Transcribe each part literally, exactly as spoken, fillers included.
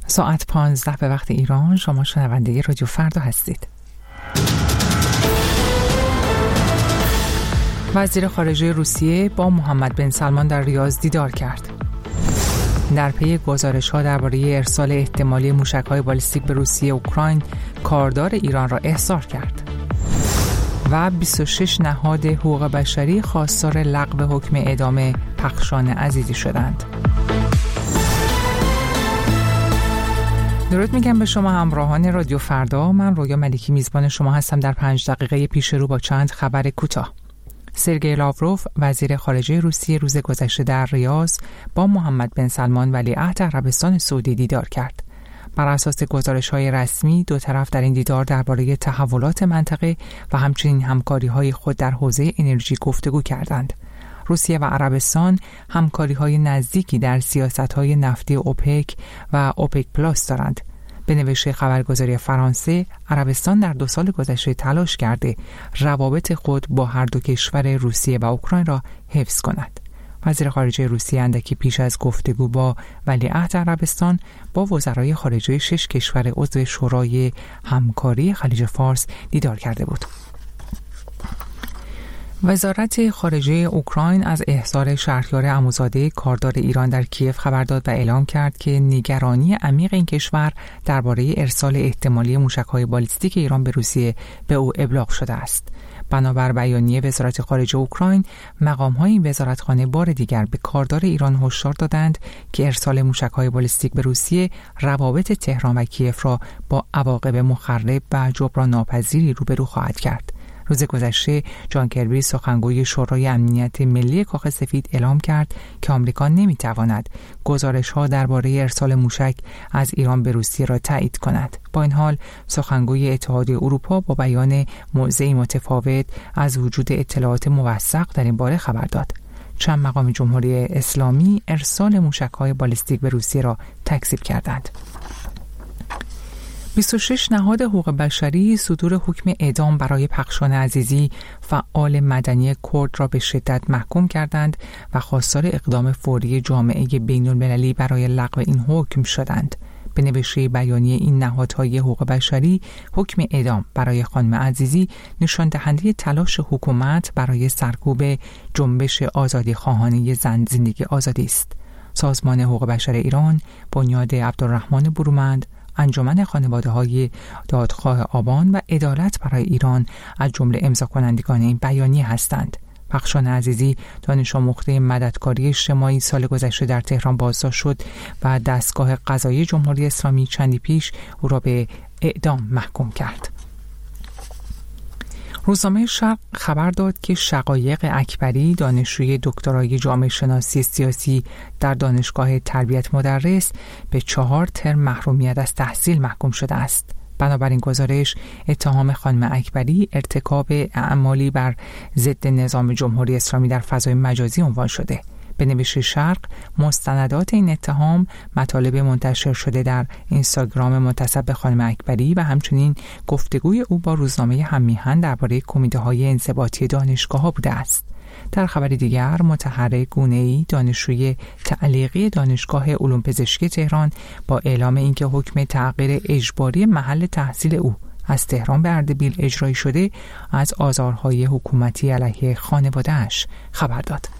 ساعت پانزده به وقت ایران. شما شنونده رادیو فردا هستید. وزیر خارجه روسیه با محمد بن سلمان در ریاض دیدار کرد. در پی گزارش‌ها درباره ارسال احتمالی موشک‌های بالستیک به روسیه، اوکراین کاردار ایران را احضار کرد. و بیست و شش نهاد حقوق بشری خواستار لغو حکم اعدام پخشان عزیزی شدند. درود میگم به شما همراهان رادیو فردا. من رویا ملیکی میزبان شما هستم در پنج دقیقه پیش رو با چند خبر کوتاه. سرگئی لاوروف وزیر خارجه روسیه روز گذشته در ریاض با محمد بن سلمان ولیعهد عربستان سعودی دیدار کرد. بر اساس گزارش‌های رسمی دو طرف در این دیدار درباره تحولات منطقه و همچنین همکاری‌های خود در حوزه انرژی گفتگو کردند. روسیه و عربستان همکاری‌های نزدیکی در سیاست‌های نفتی اوپک و اوپک پلاس دارند. به نوشته خبرگزاری فرانسه، عربستان در دو سال گذشته تلاش کرده روابط خود با هر دو کشور روسیه و اوکراین را حفظ کند. وزیر خارجه روسیه اندکی پیش از گفتگو با ولیعهد عربستان با وزرای خارجه شش کشور عضو شورای همکاری خلیج فارس دیدار کرده بود. وزارت خارجه اوکراین از احضار شهریار عموزاده کاردار ایران در کیف خبر داد و اعلام کرد که نگرانی عمیق این کشور درباره ارسال احتمالی موشک‌های بالستیک ایران به روسیه به او ابلاغ شده است. بنابر بیانیه وزارت خارجه اوکراین، مقام‌های این وزارتخانه بار دیگر به کاردار ایران هشدار دادند که ارسال موشک‌های بالستیک به روسیه روابط تهران و کیف را با عواقب مخرب و جبران ناپذیری روبرو خواهد کرد. روز گذشته جان کربی سخنگوی شورای امنیت ملی کاخ سفید اعلام کرد که آمریکا نمیتواند گزارش‌ها درباره ارسال موشک از ایران به روسیه را تایید کند. با این حال سخنگوی اتحادیه اروپا با بیان موضعی متفاوت از وجود اطلاعات موثق در این باره خبر داد. چند مقام جمهوری اسلامی ارسال موشک‌های بالستیک به روسیه را تکذیب کردند. بیست و شش نهاد حقوق بشری صدور حکم اعدام برای پخشان عزیزی، فعال مدنی کرد، را به شدت محکوم کردند و خواستار اقدام فوری جامعه بین‌المللی برای لغو این حکم شدند. به نوشته بیانیه این نهادهای حقوق بشری، حکم اعدام برای خانم عزیزی نشان دهنده تلاش حکومت برای سرکوب جنبش آزادی خواهانه زن زندگی آزادی است. سازمان حقوق بشر ایران، بنیاد عبدالرحمن برومند، انجمن خانواده‌های دادخواه آبان و عدالت برای ایران از جمله امضا کنندگان این بیانیه هستند. پخشان عزیزی دانش آموخته مددکاری اجتماعی سال گذشته در تهران بازداشت شد و دستگاه قضایی جمهوری اسلامی چندی پیش او را به اعدام محکوم کرد. روزنامه شرق خبر داد که شقایق اکبری، دانشجوی دکترای جامعه شناسی سیاسی در دانشگاه تربیت مدرس، به چهار ترم محرومیت از تحصیل محکوم شده است. بنابراین گزارش اتهام خانم اکبری ارتکاب اعمالی بر ضد نظام جمهوری اسلامی در فضای مجازی عنوان شده. به نوشته شرق، مستندات این اتهام مطالب منتشر شده در اینستاگرام منتسب به خانم اکبری و همچنین گفتگوی او با روزنامه هم‌میهن درباره کمیته‌های انضباطی دانشگاه‌ها بوده است. در خبر دیگر، متحرک گونه‌ای، دانشجوی تعلیقی دانشگاه علوم پزشکی تهران، با اعلام اینکه حکم تغییر اجباری محل تحصیل او از تهران به اردبیل اجرایی شده، از آزارهای حکومتی علیه خانواده‌اش خبر داد.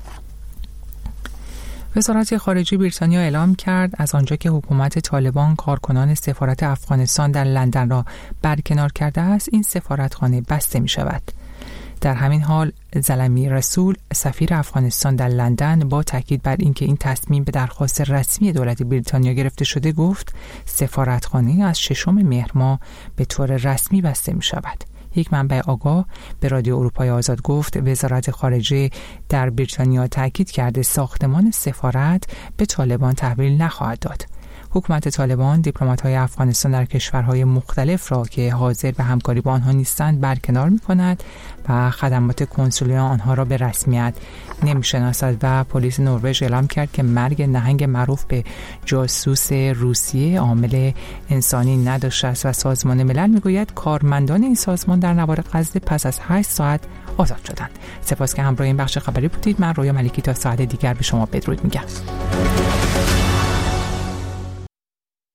وزارت خارجه بریتانیا اعلام کرد از آنجا که حکومت طالبان کارکنان سفارت افغانستان در لندن را برکنار کرده است، این سفارتخانه بسته می شود. در همین حال زلمی رسول، سفیر افغانستان در لندن، با تاکید بر اینکه این تصمیم به درخواست رسمی دولت بریتانیا گرفته شده، گفت سفارتخانه از ششم مهر ماه به طور رسمی بسته می شود. یک منبع آگاه به رادیو اروپای آزاد گفت وزارت خارجه در بریتانیا تاکید کرده ساختمان سفارت به طالبان تحویل نخواهد داد. حکومت طالبان دیپلمات‌های افغانستان در کشورهای مختلف را که حاضر به همکاری با آنها نیستند برکنار می‌کند و خدمات کنسولی آنها را به رسمیت نمی‌شناسد و پلیس نروژ اعلام کرد که مرگ نهنگ معروف به جاسوس روسیه عامل انسانی نداشته است و سازمان ملل می‌گوید کارمندان این سازمان در نوار غزه پس از هشت ساعت آزاد شدند. سپاس که همراه این بخش خبری بودید. من رویا ملیکی تا ساعت دیگر به شما بدرود میگم.